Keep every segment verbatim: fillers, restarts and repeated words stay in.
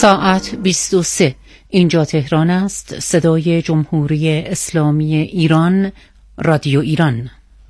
ساعت بیست و سه. اینجا تهران است. صدای جمهوری اسلامی ایران، رادیو ایران.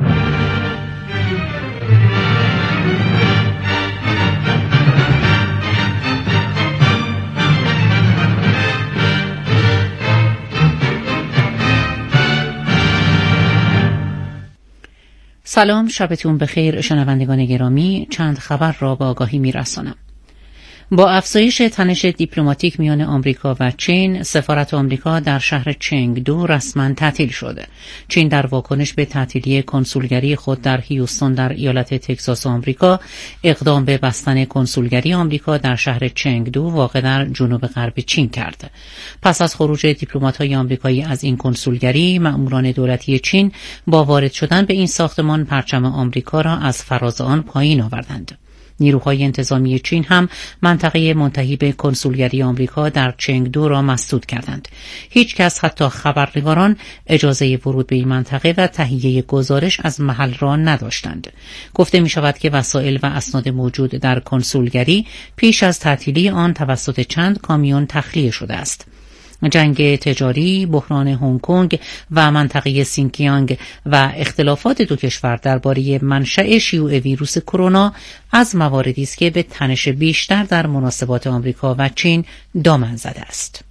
سلام، شبتون بخیر شنوندگان گرامی. چند خبر را با آگاهی میرسانم. با افزایش تنش دیپلماتیک میان آمریکا و چین، سفارت آمریکا در شهر چنگدو رسما تعطیل شده. چین در واکنش به تعطیلی کنسولگری خود در هیوستون در ایالت تگزاس آمریکا، اقدام به بستن کنسولگری آمریکا در شهر چنگدو واقع در جنوب غرب چین کرد. پس از خروج دیپلمات‌های آمریکایی از این کنسولگری، مأموران دولتی چین با وارد شدن به این ساختمان پرچم آمریکا را از فراز آن پایین آوردند. نیروهای انتظامی چین هم منطقه منتهی به کنسولگری آمریکا در چنگدو را مسدود کردند. هیچ کس، حتی خبرنگاران، اجازه ورود به این منطقه و تهیه گزارش از محل را نداشتند. گفته می شود که وسایل و اسناد موجود در کنسولگری پیش از تعطیلی آن توسط چند کامیون تخلیه شده است. جنگ تجاری، بحران هنگ کنگ و منطقه سینکیانگ و اختلافات دو کشور درباره منشأ شیوع ویروس کرونا از مواردی است که به تنش بیشتر در مناسبات آمریکا و چین دامن زده است.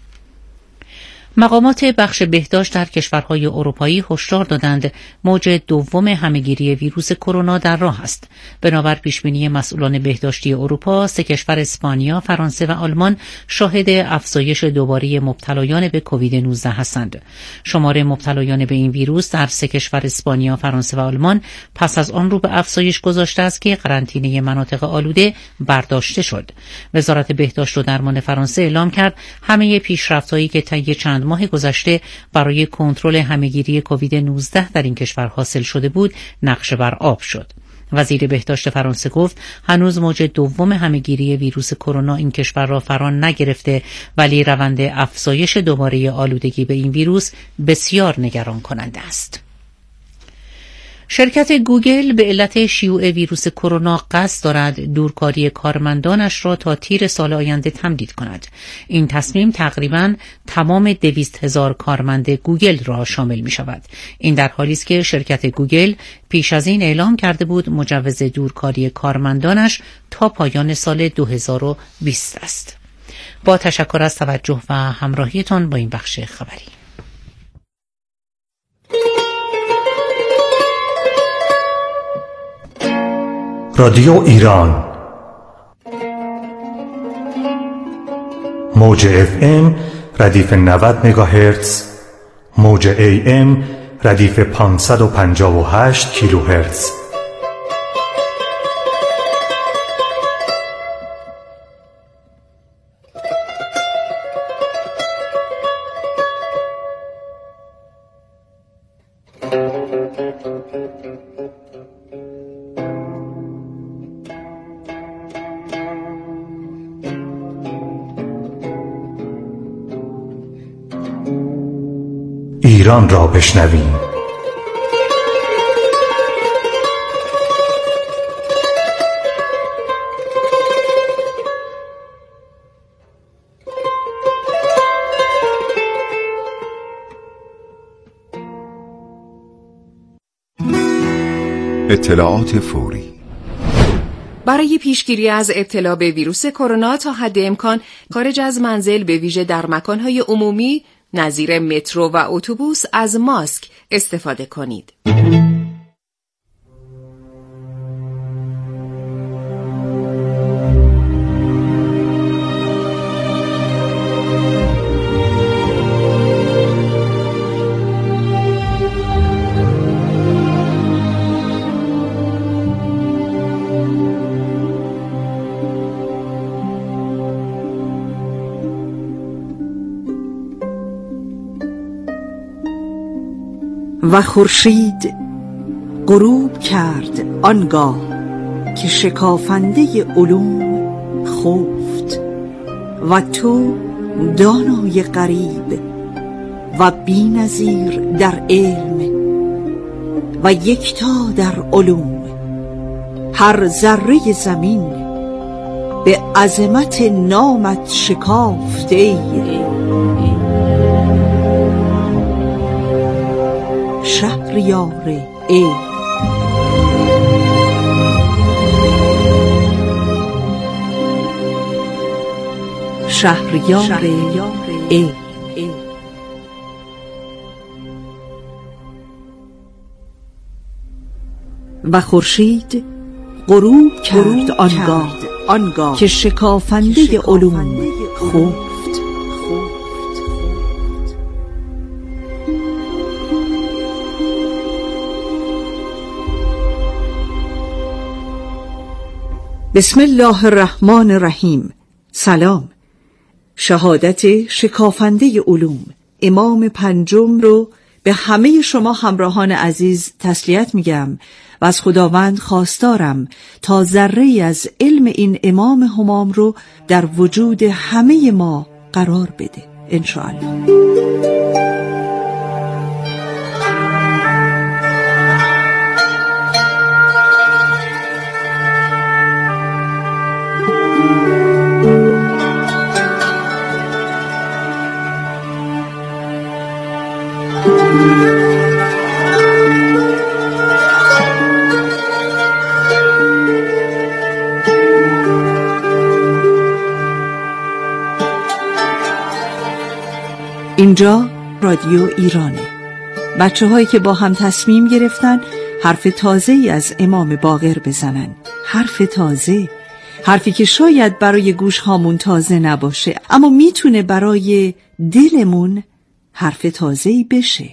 مقامات بخش بهداشت در کشورهای اروپایی هشدار دادند موج دوم همهگیری ویروس کرونا در راه است. بنابر پیشبینی مسئولان بهداشتی اروپا، سه کشور اسپانیا، فرانسه و آلمان شاهد افزایش دوباره مبتلایان به کووید نوزده هستند. شمار مبتلایان به این ویروس در سه کشور اسپانیا، فرانسه و آلمان پس از آن رو به افزایش گذاشته است که قرنطینه مناطق آلوده برداشته شد. وزارت بهداشت و درمان فرانسه اعلام کرد همه پیشرفت‌هایی که طی چند ماه گذشته برای کنترل همهگیری کووید نوزده در این کشور حاصل شده بود نقش بر آب شد. وزیر بهداشت فرانسه گفت هنوز موج دوم همهگیری ویروس کرونا این کشور را فرا نگرفته، ولی روند افزایش دوباره آلودگی به این ویروس بسیار نگران کننده است. شرکت گوگل به علت شیوع ویروس کرونا قصد دارد دورکاری کارمندانش را تا تیر سال آینده تمدید کند. این تصمیم تقریباً تمام دویست هزار کارمند گوگل را شامل می شود. این در حالی است که شرکت گوگل پیش از این اعلام کرده بود مجوز دورکاری کارمندانش تا پایان سال دو هزار و بیست است. با تشکر از توجه و همراهیتان با این بخش خبری. رادیو ایران موج اف ام ردیف نود مگاهرتز، موج ای ام ردیف پانصد و پنجاه و هشت کیلوهرتز. ایران را بشنویم. اطلاعات فوری برای پیشگیری از ابتلا به ویروس کرونا تا حد امکان خارج از منزل، به ویژه در مکان‌های عمومی نظیر مترو و اتوبوس، از ماسک استفاده کنید. و خورشید غروب کرد آنگاه که شکافنده علوم خفت و تو دانای غریب و بی‌نظیر در علم و یکتا در علوم، هر ذره زمین به عظمت نامت شکافته ای. شهریار ای شهریار ای و خورشید غروب کرد آنگاه آنگاه که شکافنده علوم خفت. بسم الله الرحمن الرحیم. سلام. شهادت شکافنده علوم امام پنجم رو به همه شما همراهان عزیز تسلیت میگم و از خداوند خواستارم تا ذره‌ای از علم این امام همام رو در وجود همه ما قرار بده انشاءالله. اینجا رادیو ایرانه. بچه هایی که با هم تصمیم گرفتن حرف تازه ای از امام باقر بزنن. حرف تازه، حرفی که شاید برای گوش هامون تازه نباشه اما میتونه برای دلمون حرف تازه ای بشه.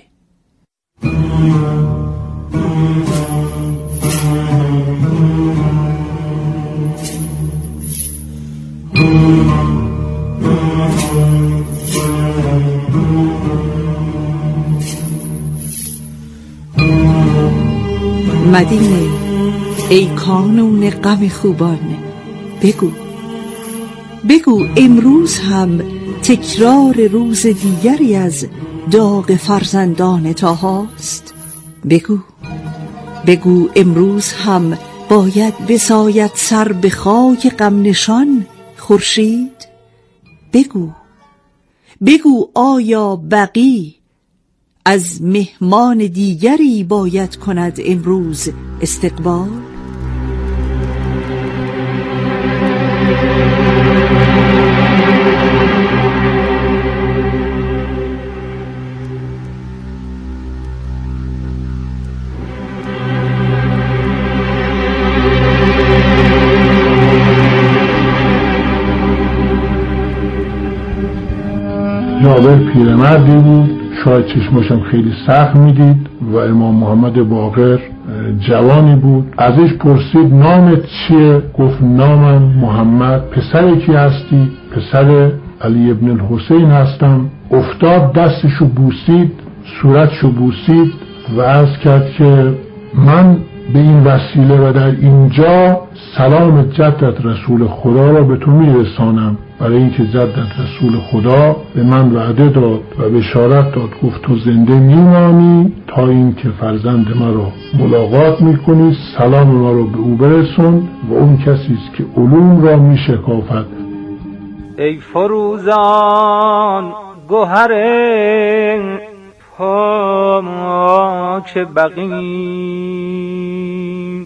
مدینه ای کانون غم خوبان، بگو بگو امروز هم تکرار روز دیگری از داغ فرزندان طاهاست. بگو بگو امروز هم باید بساید سر به خاک غم نشان خورشید. بگو بگو آیا بقی از مهمان دیگری باید کند امروز استقبال؟ جابر پیرمردی بود، شاید چشماشم خیلی سخت میدید و امام محمد باقر جوانی بود. ازش پرسید نامت چیه؟ گفت نامم محمد. پسر کی هستی؟ پسر علی ابن الحسین هستم. افتاد دستشو بوسید، صورتشو بوسید و عرض کرد که من به این وسیله و در اینجا سلام جدت رسول خدا را به تو میرسانم، برای اینکه جدت رسول خدا به من وعده داد و بشارت داد، گفت تو زنده میمانی تا اینکه فرزند مرا ملاقات میکنی، سلام ما را به او برسون و اون کسی است که علوم را میشکافد. ای فروزان گوهر پاک بقی،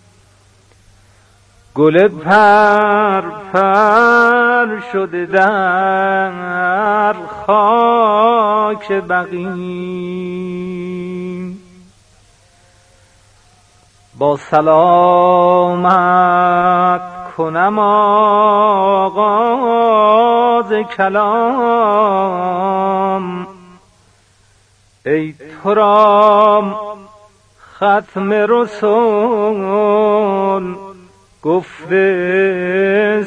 گل پر پر شده در خاک بقی، با سلامت کنم آغاز کلام، ای تو را ختم رسول گفته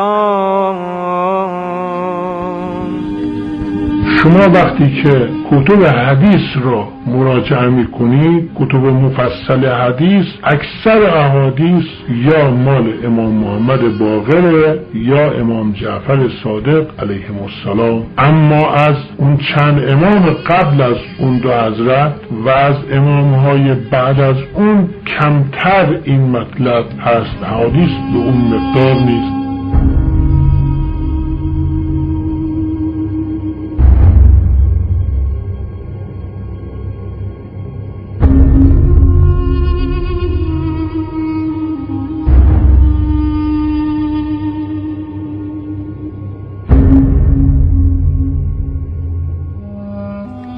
سلام. شما وقتی که کتب حدیث را مراجعه میکنید، کتب مفصل حدیث، اکثر احادیث یا مال امام محمد باقر یا امام جعفر صادق علیهم السلام، اما از اون چند امام قبل از اون دو حضرت و از امام های بعد از اون کمتر این مطلب هست. احادیث به اون مقدار نیست.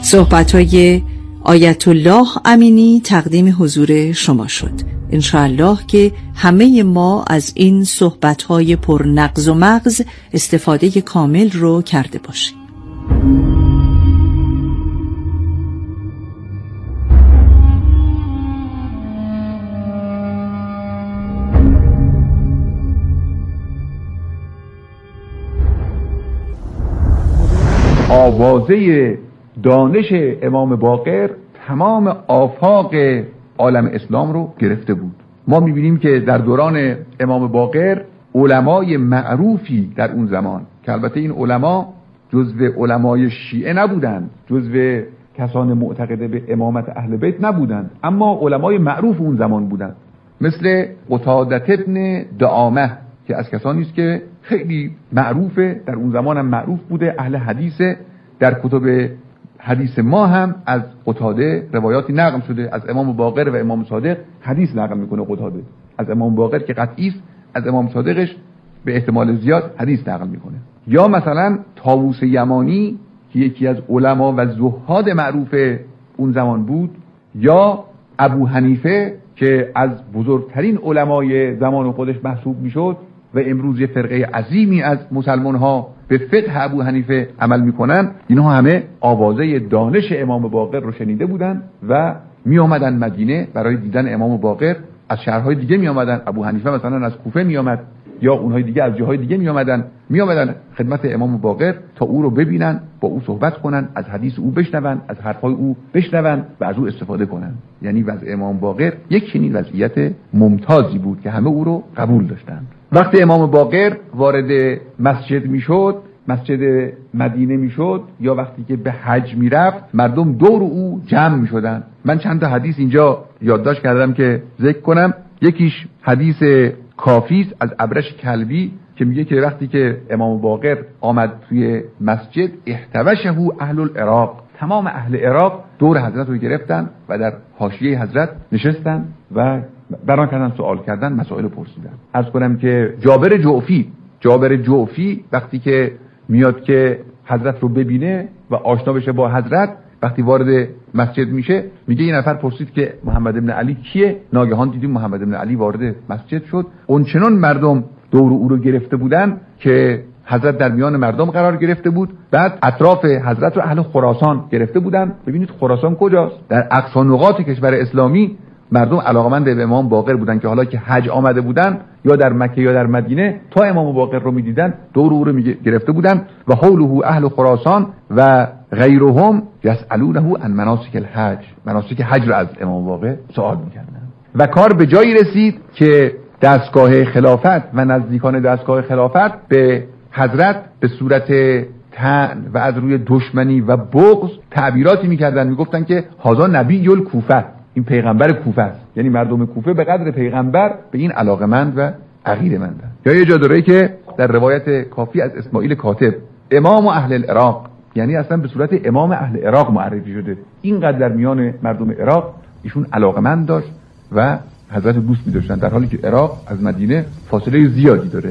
صحبت‌های آیت الله امینی تقدیم حضور شما شد. انشاءالله که همه ما از این صحبت‌های پر نغز و مغز استفاده کامل رو کرده باشیم. آوازه دانش امام باقر تمام آفاق عالم اسلام رو گرفته بود. ما میبینیم که در دوران امام باقر علمای معروفی در اون زمان، که البته این علما جزو علمای شیعه نبودند، جزو کسان معتقده به امامت اهل بیت نبودند، اما علمای معروف اون زمان بودند، مثل قتاده ابن دعامه که از کسانی است که خیلی معروفه، در اون زمان هم معروف بوده، اهل حدیثه. در کتب حدیث ما هم از قتاده روایاتی نقل شده، از امام باقر و امام صادق حدیث نقل میکنه قتاده، از امام باقر که قطعی است، از امام صادقش به احتمال زیاد حدیث نقل میکنه. یا مثلا طاووس یمانی که یکی از علما و زهاد معروف اون زمان بود، یا ابو حنیفه که از بزرگترین علمای زمان خودش محسوب میشد و امروز یه فرقه عظیمی از مسلمان ها به فقه ابو حنیفه عمل میکنن. اینها همه آوازه دانش امام باقر رو شنیده بودن و می آمدن مدینه برای دیدن امام باقر. از شهرهای دیگه می آمدن، ابو حنیفه مثلا از کوفه می آمد، یا اونهای دیگه از جاهای دیگه می آمدن می آمدن خدمت امام باقر تا او رو ببینن، با او صحبت کنن، از حدیث او بشنون، از حرفهای او بشنون و از او استفاده کنن. یعنی وضع امام باقر یک چنین وضعیت ممتازی بود که همه او رو قبول داشتند. وقتی امام باقر وارد مسجد میشد، مسجد مدینه میشد، یا وقتی که به حج میرفت، مردم دور او جمع میشدن. من چند تا حدیث اینجا یادداشت کردم که ذکر کنم. یکیش حدیث کافی از ابرش کلبی که میگه که وقتی که امام باقر آمد توی مسجد، احتوشه اهل العراق، تمام اهل عراق دور حضرت رو گرفتن و در حاشیه حضرت نشستن و بران کردن، سوال کردن، مسائل پرسیدن. عرض کنم که جابر جعفی جابر جعفی وقتی که میاد که حضرت رو ببینه و آشنا بشه با حضرت، وقتی وارد مسجد میشه میگه این نفر پرسید که محمد ابن علی کیه؟ ناگهان دیدیم محمد ابن علی وارد مسجد شد. اونچنان مردم دور او رو گرفته بودن که حضرت در میان مردم قرار گرفته بود. بعد اطراف حضرت رو اهل خراسان گرفته بودن. ببینید خراسان کجاست؟ در اقصا نقاط کشور اسلامی مردم علاقمند به امام باقر بودن که حالا که حج آمده بودن یا در مکه یا در مدینه، تا امام باقر رو میدیدن دور او رو گرفته بودن. و حوله اهل خراسان و غیرهم یسالونه عن مناسک الحج، مناسک حج رو از امام باقر سوال میکردن. و کار به جایی رسید که دستگاه خلافت و نزدیکان دستگاه خلافت به حضرت به صورت طعن و از روی دشمنی و بغض تعبیراتی میکردن، میگفتن که هذا نبی الکوفه، این پیغمبر کوفه است. یعنی مردم کوفه به قدر پیغمبر به این علاقمند و عقیده‌مندند. یا یه جا داره که در روایت کافی از اسماعیل کاتب، امام اهل العراق، یعنی اصلا به صورت امام اهل عراق معرفی شده. اینقدر در میان مردم عراق ایشون علاقمند داشت و حضرت دوست می‌داشتن، در حالی که عراق از مدینه فاصله زیادی داره.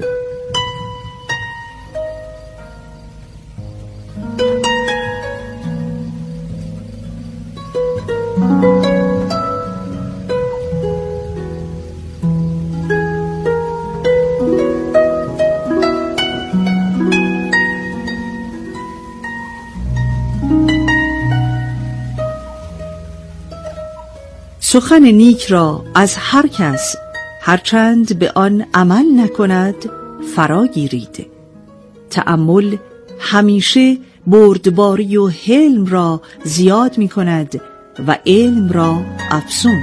سخن نیک را از هر کس هرچند به آن عمل نکند فرا گیرید. تأمل همیشه بردباری و حلم را زیاد می کند و علم را افزون.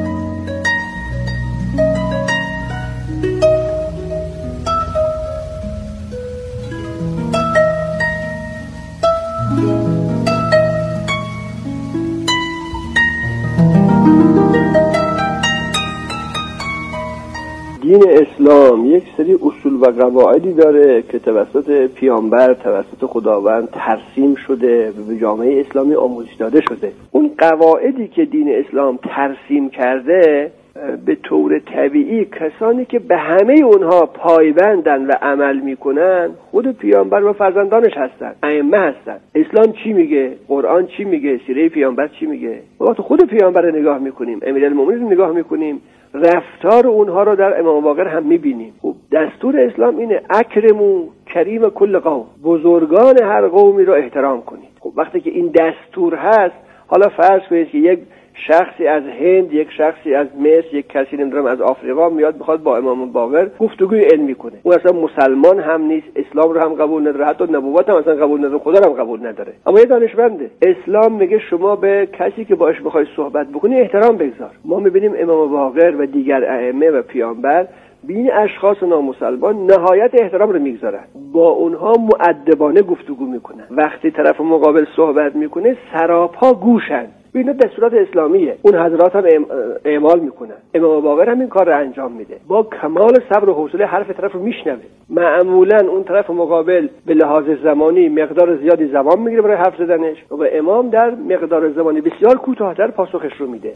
دین اسلام یک سری اصول و قواعدی داره که توسط پیامبر، توسط خداوند ترسیم شده و به جامعه اسلامی آموزش داده شده. اون قواعدی که دین اسلام ترسیم کرده به طور طبیعی کسانی که به همه اونها پایبندن و عمل میکنن خود پیامبر و فرزندانش هستن، ائمه هستن. اسلام چی میگه؟ قرآن چی میگه؟ سیره پیامبر چی میگه؟ وقتی خود پیامبر رو نگاه میکنیم، امیرالمومنین رو نگاه میکنیم، رفتار اونها رو در امام باقر هم میبینیم. خب دستور اسلام اینه اکرمو کریم کل قوم، بزرگان هر قومی رو احترام کنید. خب وقتی که این دستور هست، حالا فرض کنید که یک شخصی از هند، یک شخصی از مصر، یک کسی نمیدونم از آفریقا میاد بخواد با امام باقر گفتگوی علمی کنه، اون اصلا مسلمان هم نیست، اسلام رو هم قبول نداره، حتی نبوت هم اصلا قبول نداره، خدا رو هم قبول نداره، اما یه دانشمنده. اسلام میگه شما به کسی که باهاش بخوای صحبت بکنی احترام بگذار. ما میبینیم امام باقر و دیگر ائمه و پیامبر به این اشخاص نامسلمان نهایت احترام رو میگذارن، با اونها مؤدبانه گفتگو میکنن. وقتی طرف مقابل صحبت میکنه سراپا گوشن. اینا دستورات اسلامیه، اون حضرات هم اعمال میکنن. امام باقر هم این کار رو انجام میده، با کمال صبر و حوصله حرف طرف رو میشنوه. معمولا اون طرف مقابل به لحاظ زمانی مقدار زیادی زمان میگیره برای حرف زدنش و امام در مقدار زمانی بسیار کوتاه‌تر پاسخش رو میده.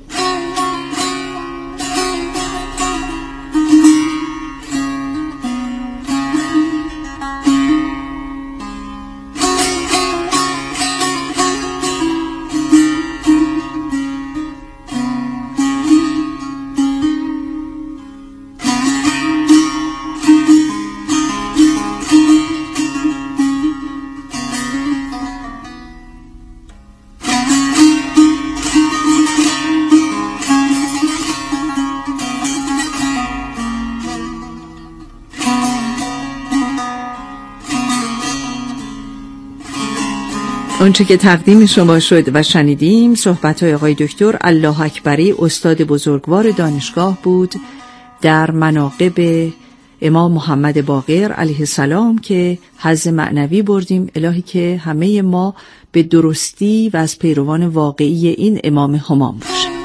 آنچه که تقدیم شما شد و شنیدیم صحبت‌های آقای دکتر الله اکبری، استاد بزرگوار دانشگاه بود در مناقب امام محمد باقر علیه السلام که حظ معنوی بردیم. الهی که همه ما به درستی و از پیروان واقعی این امام همام باشیم.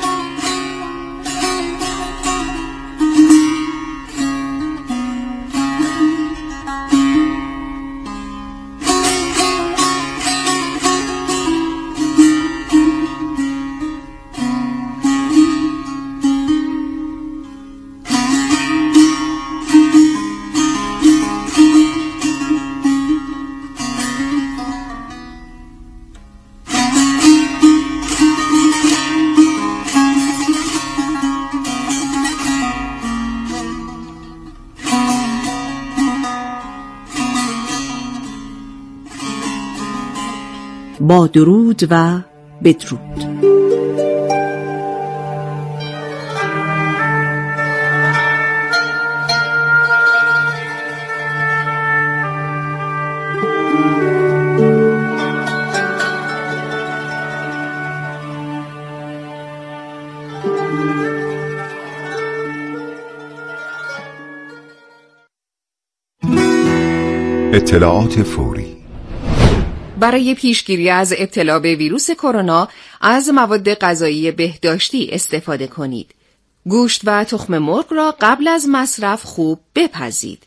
با درود و بدرود. اطلاعات فوری برای پیشگیری از ابتلا به ویروس کرونا از مواد غذایی بهداشتی استفاده کنید. گوشت و تخم مرغ را قبل از مصرف خوب بپزید.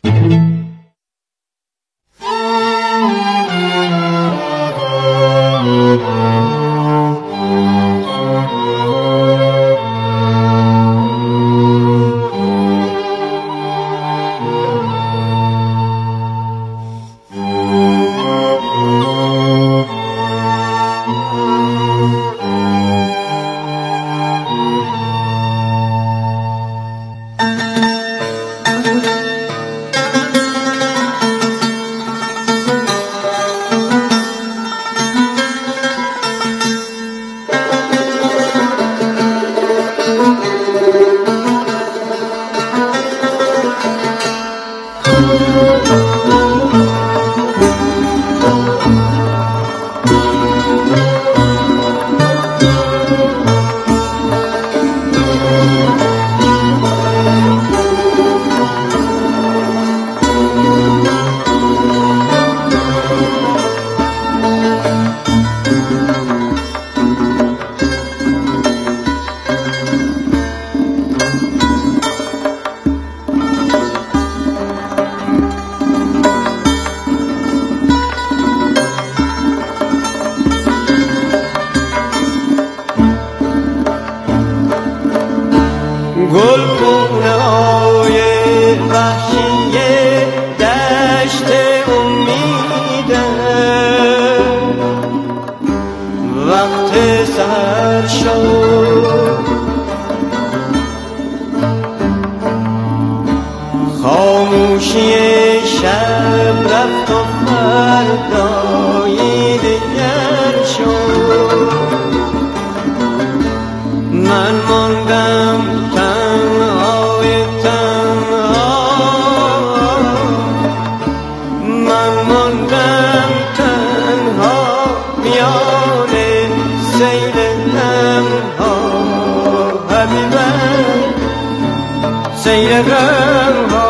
گلخونه‌های وحشی دشت امیدم وقت سحر شد خاموشی شب رفت و فردایی دیگر شد من ماندم تنهای تنها من ماندم تنها میان سیل غمها حبیبم سیل غمها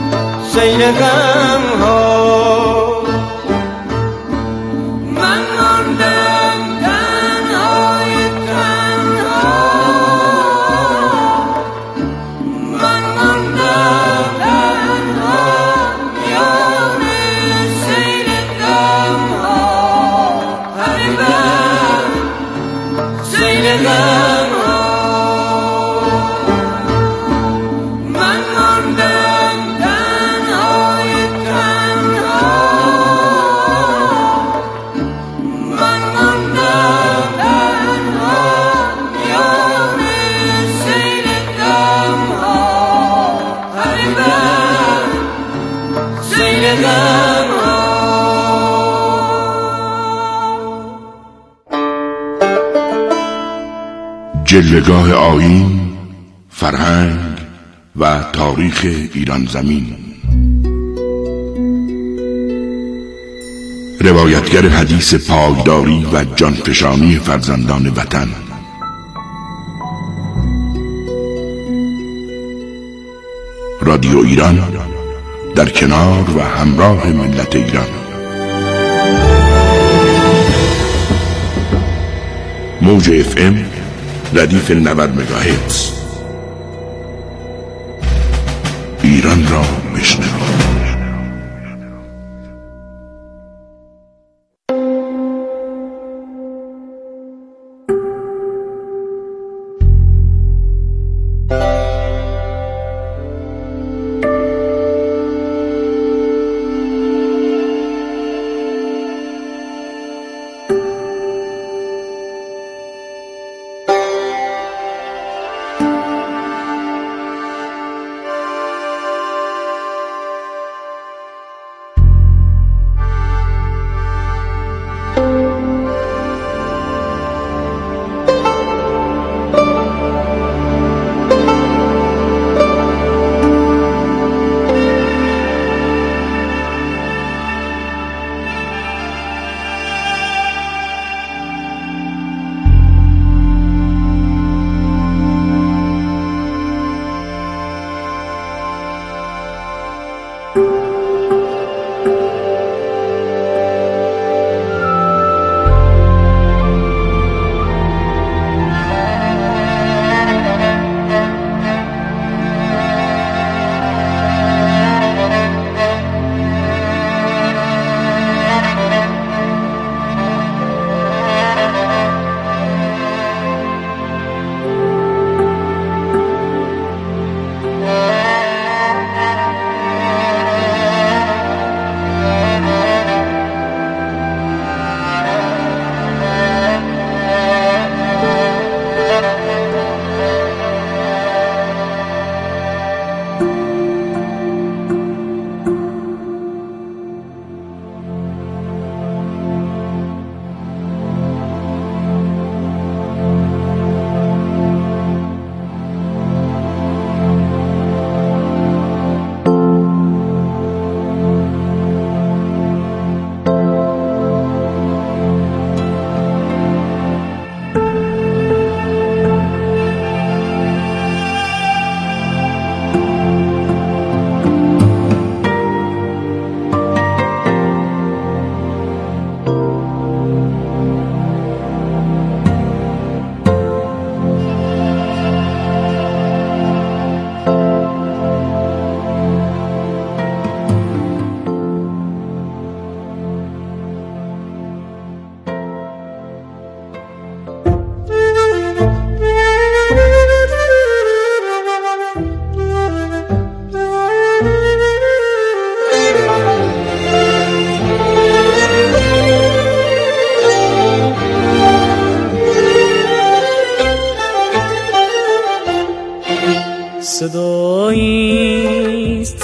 سیل غم ها من غم ها. من ماندم تنهای تنها، من ماندم تنها میان سیل غم ها. ای بر سیل غم ها. جلوه‌گاه آیین، فرهنگ و تاریخ ایران زمین. روایتگر حدیث پایداری و جانفشانی فرزندان وطن. رادیو ایران در کنار و همراه ملت ایران. موج اف ام ردیف نود مگاهرتز. ایران را بشنوید. صداییست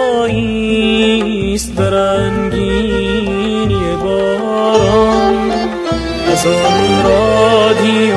صداییست در رنگینی باران از آن رادی